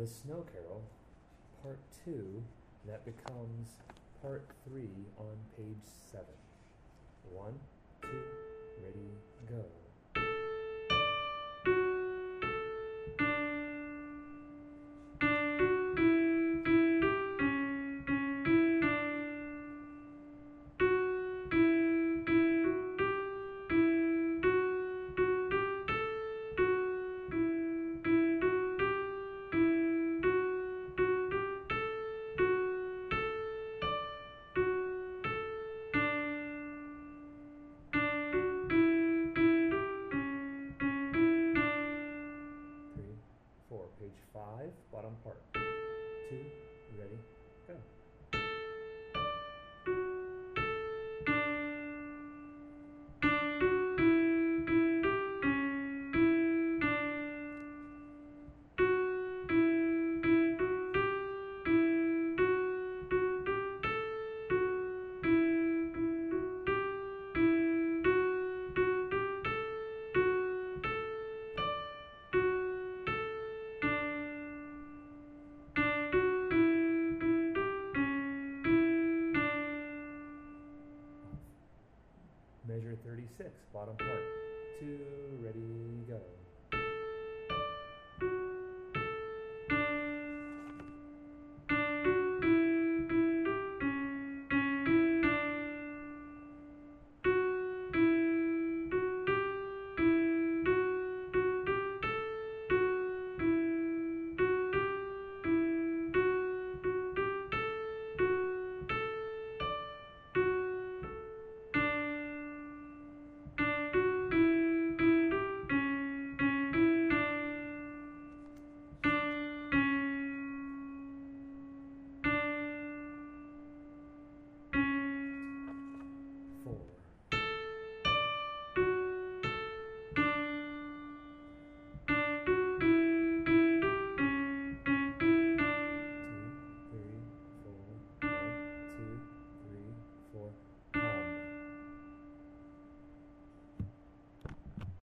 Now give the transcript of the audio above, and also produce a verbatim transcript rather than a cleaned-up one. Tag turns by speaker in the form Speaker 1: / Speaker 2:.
Speaker 1: The Snow Carol, part two, that becomes part three on page seven. One, two, ready, go. Four, page five, bottom part. Two, ready, go. Measure thirty-six, bottom part. Two,